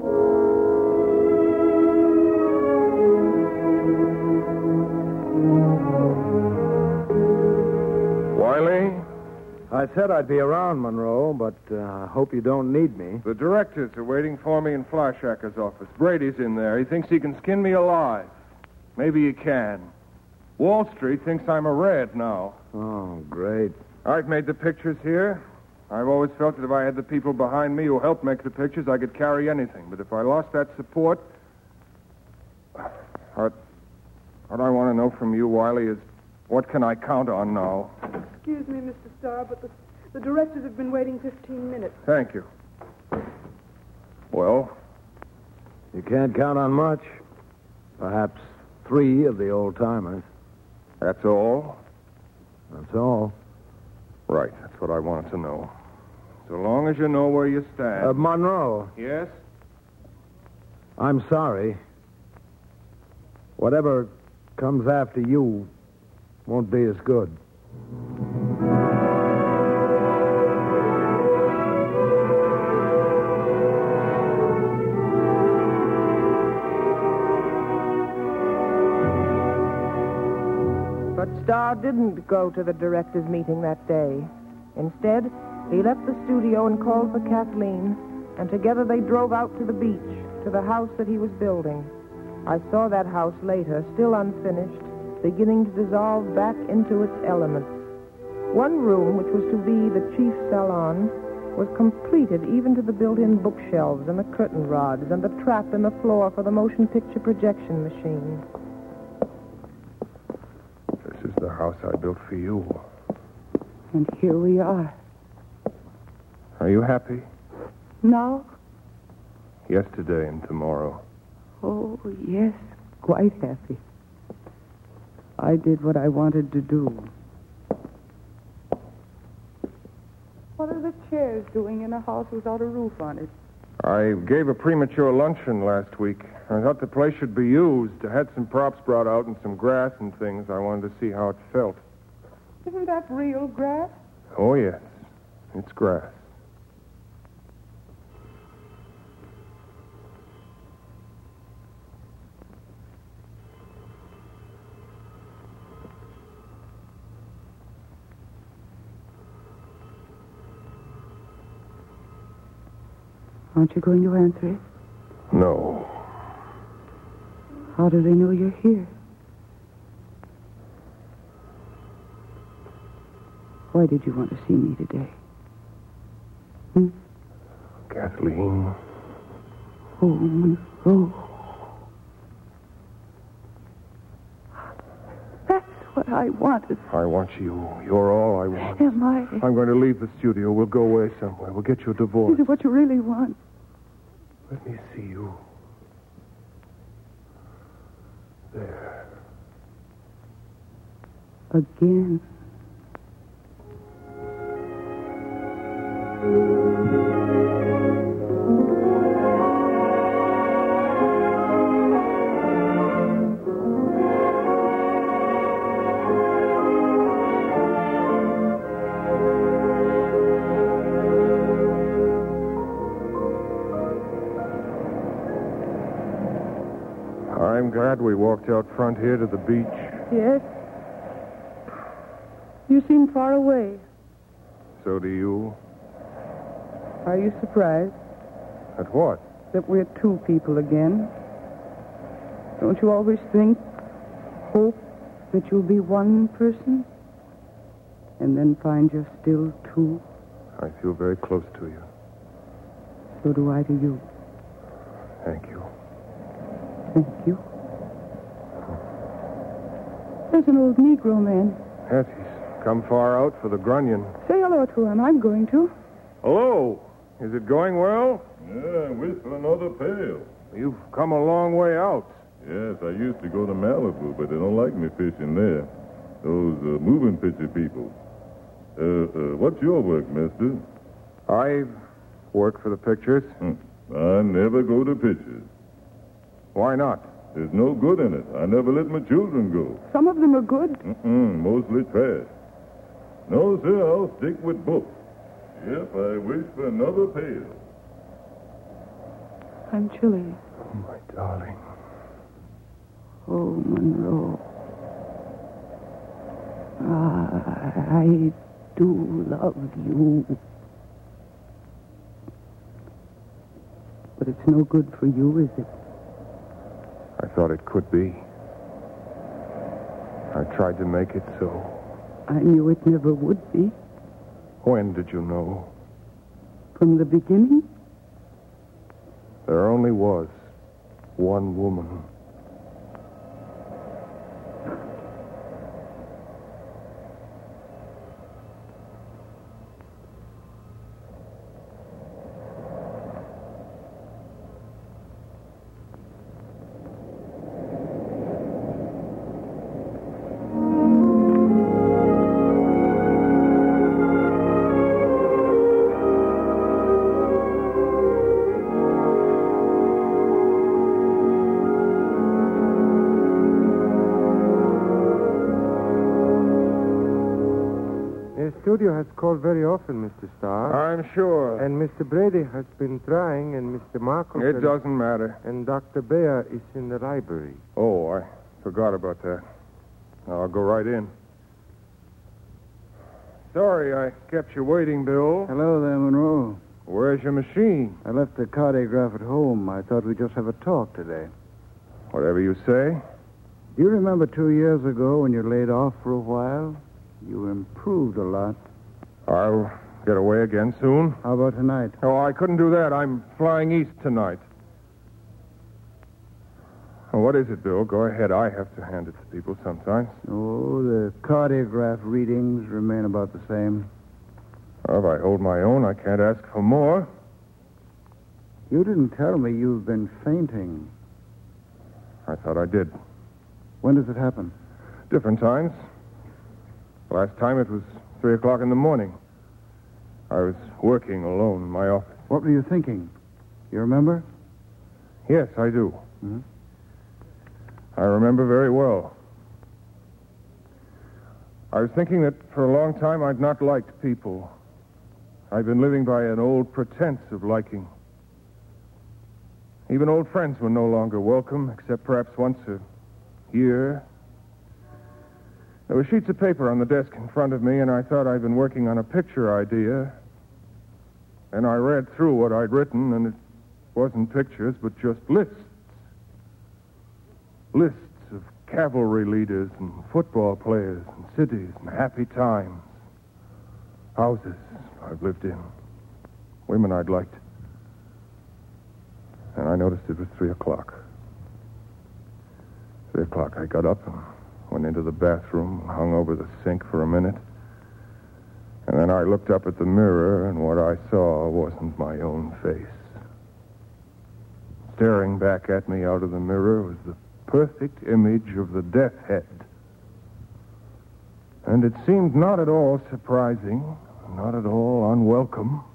Wiley? I said I'd be around, Monroe, but uh, I hope you don't need me. The directors are waiting for me in Flashacker's office. Brady's in there. He thinks he can skin me alive. Maybe he can. Wall Street thinks I'm a red now. Oh, great. I've made the pictures here. I've always felt that if I had the people behind me who helped make the pictures, I could carry anything. But if I lost that support... What, what I want to know from you, Wiley, is what can I count on now? Excuse me, Mister Starr, but the, the directors have been waiting fifteen minutes. Thank you. Well? You can't count on much. Perhaps three of the old-timers. That's all? That's all. Right, that's what I wanted to know. So long as you know where you stand. Uh, Monroe. Yes? I'm sorry. Whatever comes after you won't be as good. But Starr didn't go to the directors' meeting that day. Instead, he left the studio and called for Kathleen, and together they drove out to the beach, to the house that he was building. I saw that house later, still unfinished, beginning to dissolve back into its elements. One room, which was to be the chief salon, was completed even to the built-in bookshelves and the curtain rods and the trap in the floor for the motion picture projection machine. This is the house I built for you. And here we are. Are you happy? Now? Yesterday and tomorrow. Oh, yes, quite happy. I did what I wanted to do. What are the chairs doing in a house without a roof on it? I gave a premature luncheon last week. I thought the place should be used. I had some props brought out and some grass and things. I wanted to see how it felt. Isn't that real grass? Oh, yes. It's grass. Aren't you going to answer it? No. How do they know you're here? Why did you want to see me today? Hmm? Kathleen. Oh, Monroe. That's what I wanted. I want you. You're all I want. Am I? I'm going to leave the studio. We'll go away somewhere. We'll get you a divorce. Is it what you really want? Let me see you. There. Again. I'm glad we walked out front here to the beach. Yes. You seem far away. So do you. Are you surprised At what? that we're two people again? Don't you always think, hope that you'll be one person? and then find you're still two? I feel very close to you. So do I to you. Thank you. Thank you. There's an old Negro man. Yes, he's come far out for the grunion. Say hello to him. I'm going to. Hello. Is it going well? Yeah, wish for another pail. You've come a long way out. Yes, I used to go to Malibu, but they don't like me fishing there. Those uh, moving picture people. Uh, uh, what's your work, mister? I work for the pictures. Hmm. I never go to pictures. Why not? There's no good in it. I never let my children go. Some of them are good. Mm-mm, mostly trash. No, sir, I'll stick with books. Yep, I wish for another pail. I'm chilly. Oh, my darling. Oh, Monroe. Ah, I do love you. But it's no good for you, is it? I thought it could be. I tried to make it so. I knew it never would be. When did you know? From the beginning? There only was one woman. The studio has called very often, Mister Starr. I'm sure. And Mister Brady has been trying, and Mister Markle... It doesn't matter. And Doctor Bayer is in the library. Oh, I forgot about that. I'll go right in. Sorry I kept you waiting, Bill. Hello there, Monroe. Where's your machine? I left the cardiograph at home. I thought we'd just have a talk today. Whatever you say. Do you remember two years ago when you laid off for a while? You improved a lot. I'll get away again soon. How about tonight? Oh, I couldn't do that. I'm flying east tonight. Oh, what is it, Bill? Go ahead. I have to hand it to people sometimes. Oh, the cardiograph readings remain about the same. Well, if I hold my own, I can't ask for more. You didn't tell me you've been fainting. I thought I did. When does it happen? Different times. Last time it was three o'clock in the morning. I was working alone in my office. What were you thinking? You remember? Yes, I do. Mm-hmm. I remember very well. I was thinking that for a long time I'd not liked people. I'd been living by an old pretense of liking. Even old friends were no longer welcome, except perhaps once a year. There were sheets of paper on the desk in front of me, and I thought I'd been working on a picture idea. And I read through what I'd written, and it wasn't pictures, but just lists. Lists of cavalry leaders and football players and cities and happy times. Houses I've lived in. Women I'd liked. And I noticed it was three o'clock. Three o'clock, I got up and went into the bathroom and hung over the sink for a minute. And then I looked up at the mirror, and what I saw wasn't my own face. Staring back at me out of the mirror was the perfect image of the death head. And it seemed not at all surprising, not at all unwelcome.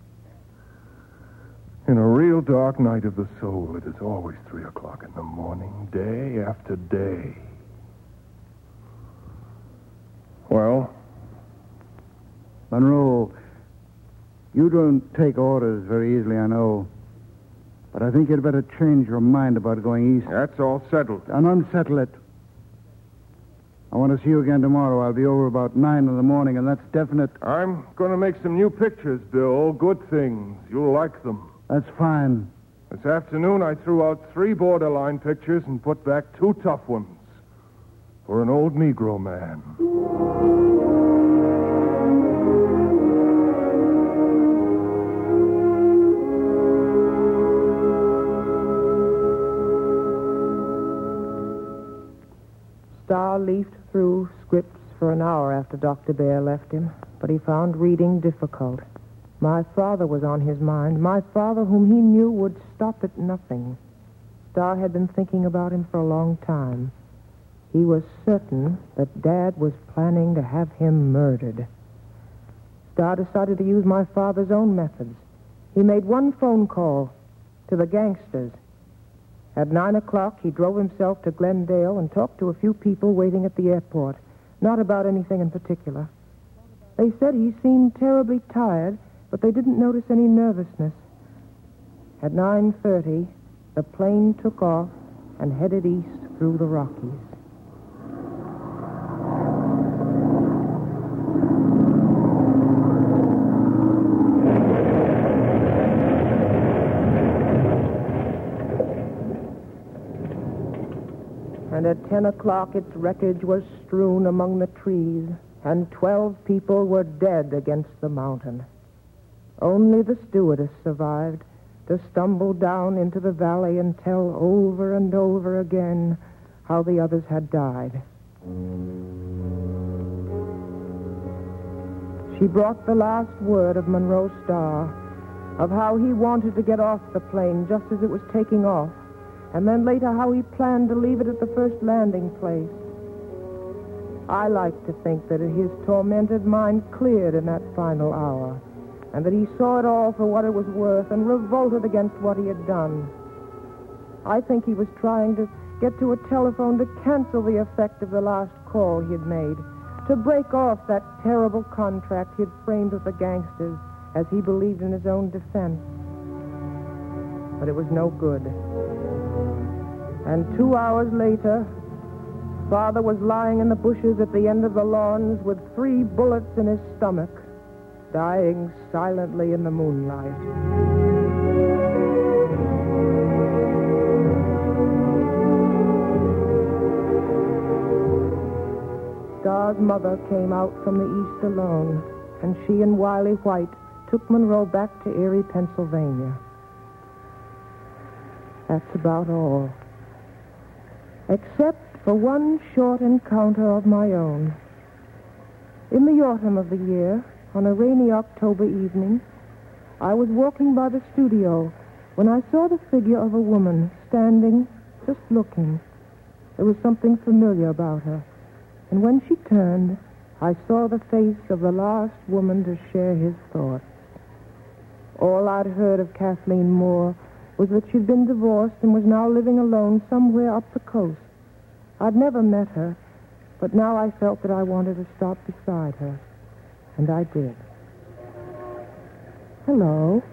In a real dark night of the soul, it is always three o'clock in the morning, day after day. Well? Monroe, you don't take orders very easily, I know. But I think you'd better change your mind about going east. That's all settled. And unsettle it. I want to see you again tomorrow. I'll be over about nine in the morning, and that's definite. I'm going to make some new pictures, Bill. Good things. You'll like them. That's fine. This afternoon, I threw out three borderline pictures and put back two tough ones for an old Negro man. after Doctor Bear left him, but he found reading difficult. My father was on his mind, my father whom he knew would stop at nothing. Star had been thinking about him for a long time. He was certain that Dad was planning to have him murdered. Star decided to use my father's own methods. He made one phone call to the gangsters. At nine o'clock, he drove himself to Glendale and talked to a few people waiting at the airport, not about anything in particular. They said he seemed terribly tired, but they didn't notice any nervousness. At nine thirty, the plane took off and headed east through the Rockies. And at ten o'clock, its wreckage was strewn among the trees, and twelve people were dead against the mountain. Only the stewardess survived to stumble down into the valley and tell over and over again how the others had died. She brought the last word of Monroe Star, of how he wanted to get off the plane just as it was taking off, and then later how he planned to leave it at the first landing place. I like to think that his tormented mind cleared in that final hour, and that he saw it all for what it was worth and revolted against what he had done. I think he was trying to get to a telephone to cancel the effect of the last call he had made, to break off that terrible contract he had framed with the gangsters as he believed in his own defense. But it was no good. And two hours later, Father was lying in the bushes at the end of the lawns with three bullets in his stomach, dying silently in the moonlight. Star's mother came out from the east alone, and she and Wiley White took Monroe back to Erie, Pennsylvania. That's about all. Except for one short encounter of my own. In the autumn of the year, on a rainy October evening, I was walking by the studio when I saw the figure of a woman standing, just looking. There was something familiar about her. And when she turned, I saw the face of the last woman to share his thoughts. All I'd heard of Kathleen Moore was that she'd been divorced and was now living alone somewhere up the coast. I'd never met her, but now I felt that I wanted to stop beside her. And I did. Hello.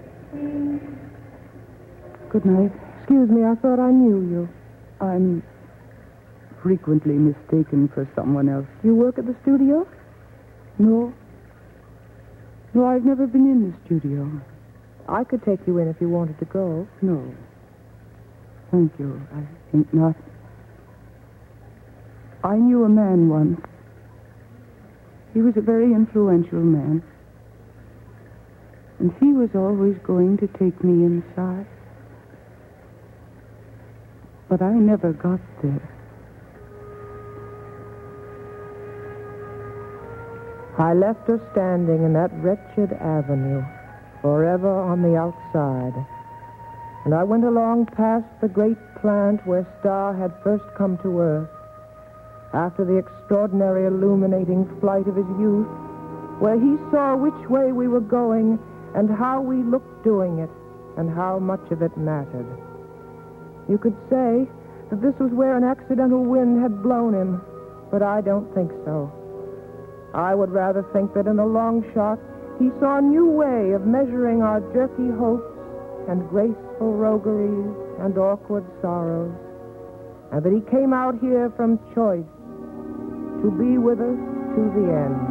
Good night. Excuse me, I thought I knew you. I'm frequently mistaken for someone else. You work at the studio? No. No, I've never been in the studio. I could take you in if you wanted to go. No. Thank you. I think not. I knew a man once. He was a very influential man. And he was always going to take me inside. But I never got there. I left her standing in that wretched avenue, forever on the outside. And I went along past the great plant where Star had first come to Earth, after the extraordinary illuminating flight of his youth, where he saw which way we were going and how we looked doing it and how much of it mattered. You could say that this was where an accidental wind had blown him, but I don't think so. I would rather think that in the long shot, he saw a new way of measuring our jerky hopes and graceful rogueries and awkward sorrows, and that he came out here from choice to be with us to the end.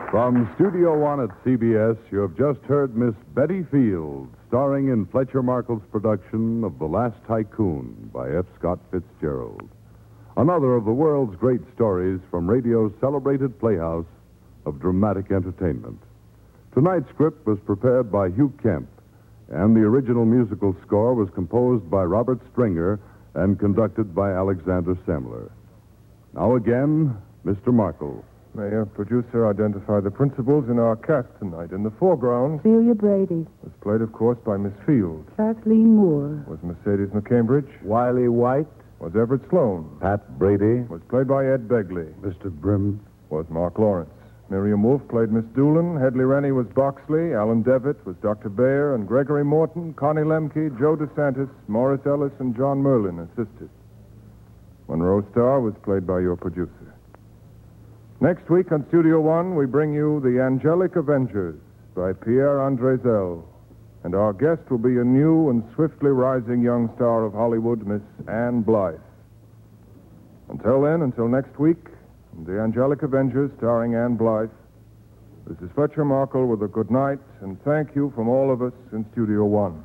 From Studio One at C B S, you have just heard Miss Betty Field, starring in Fletcher Markle's production of The Last Tycoon by F. Scott Fitzgerald. Another of the world's great stories from radio's celebrated playhouse of dramatic entertainment. Tonight's script was prepared by Hugh Kemp, and the original musical score was composed by Robert Stringer and conducted by Alexander Semler. Now again, Mister Markle. May our producer identify the principals in our cast tonight? In the foreground Celia Brady. was played, of course, by Miss Field. Kathleen Moore. Was Mercedes McCambridge. Wiley White. Was Everett Sloan. Pat Brady. Was played by Ed Begley. Mister Brim. Was Mark Lawrence. Miriam Wolfe played Miss Doolin. Hedley Rennie was Boxley. Alan Devitt was Doctor Bayer. And Gregory Morton, Connie Lemke, Joe DeSantis, Morris Ellis, and John Merlin assisted. Monroe Starr was played by your producer. Next week on Studio One, we bring you The Angelic Avengers by Pierre Andrézel. And our guest will be a new and swiftly rising young star of Hollywood, Miss Anne Blythe. Until then, until next week, The Angelic Avengers starring Anne Blythe, this is Fletcher Markle with a good night and thank you from all of us in Studio One.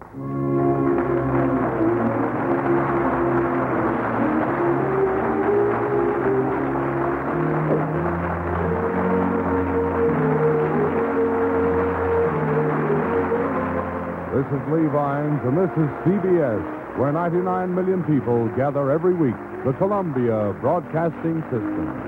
This is Lee Vines, and this is C B S, where ninety-nine million people gather every week, the Columbia Broadcasting System.